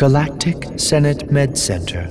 Galactic Senate Med Center.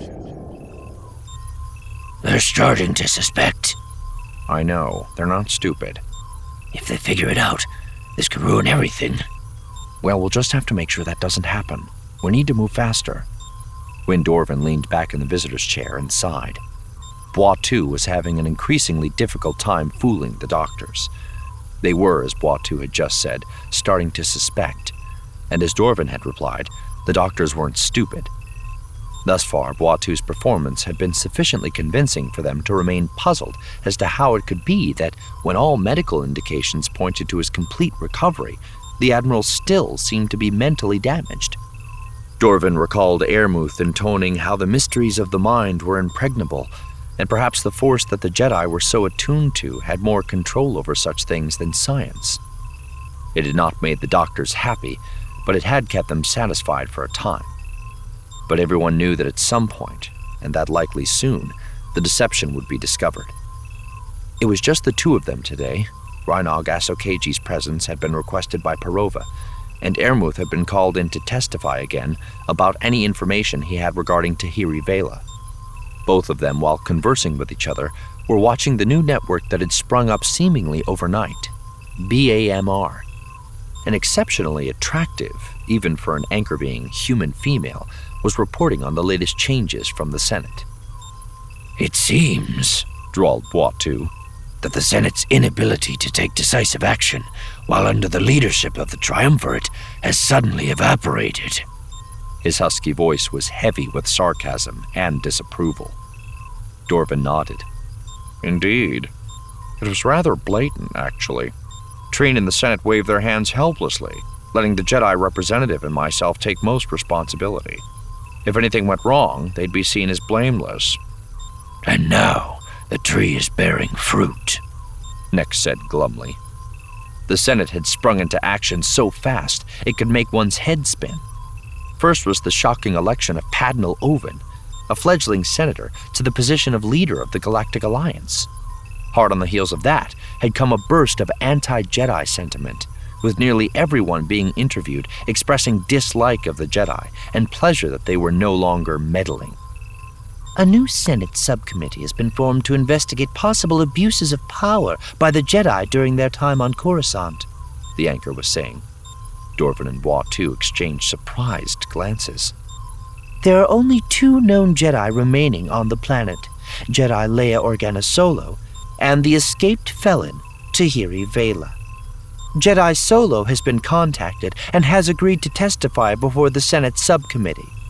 They're starting to suspect. I know, they're not stupid. If they figure it out, this could ruin everything. Well, we'll just have to make sure that doesn't happen. We need to move faster. Wyn Dorvin leaned back in the visitor's chair and sighed. Boiteux was having an increasingly difficult time fooling the doctors. They were, as Boiteux had just said, starting to suspect. And as Dorvin had replied, the doctors weren't stupid. Thus far, Boiteux's performance had been sufficiently convincing for them to remain puzzled as to how it could be that, when all medical indications pointed to his complete recovery, the Admiral still seemed to be mentally damaged. Dorvin recalled Airmuth intoning how the mysteries of the mind were impregnable, and perhaps the force that the Jedi were so attuned to had more control over such things than science. It had not made the doctors happy, but it had kept them satisfied for a time. But everyone knew that at some point, and that likely soon, the deception would be discovered. It was just the two of them today. Rhynog Asokaji's presence had been requested by Perova, and Airmuth had been called in to testify again about any information he had regarding Tahiri Vela. Both of them, while conversing with each other, were watching the new network that had sprung up seemingly overnight, BAMR. An exceptionally attractive, even for an anchor being, human female, was reporting on the latest changes from the Senate. It seems, drawled Boiteux, that the Senate's inability to take decisive action while under the leadership of the Triumvirate has suddenly evaporated. His husky voice was heavy with sarcasm and disapproval. Dorvin nodded. Indeed. It was rather blatant, actually. Treen and the Senate waved their hands helplessly, letting the Jedi representative and myself take most responsibility. If anything went wrong, they'd be seen as blameless. And now the tree is bearing fruit, Nex said glumly. The Senate had sprung into action so fast it could make one's head spin. First was the shocking election of Padnal Oven, a fledgling senator, to the position of leader of the Galactic Alliance. Hard on the heels of that had come a burst of anti-Jedi sentiment, with nearly everyone being interviewed expressing dislike of the Jedi and pleasure that they were no longer meddling. A new Senate subcommittee has been formed to investigate possible abuses of power by the Jedi during their time on Coruscant, the anchor was saying. Dorvin and Boiteux exchanged surprised glances. There are only 2 known Jedi remaining on the planet, Jedi Leia Organa Solo and the escaped felon, Tahiri Vela. Jedi Solo has been contacted and has agreed to testify before the Senate subcommittee.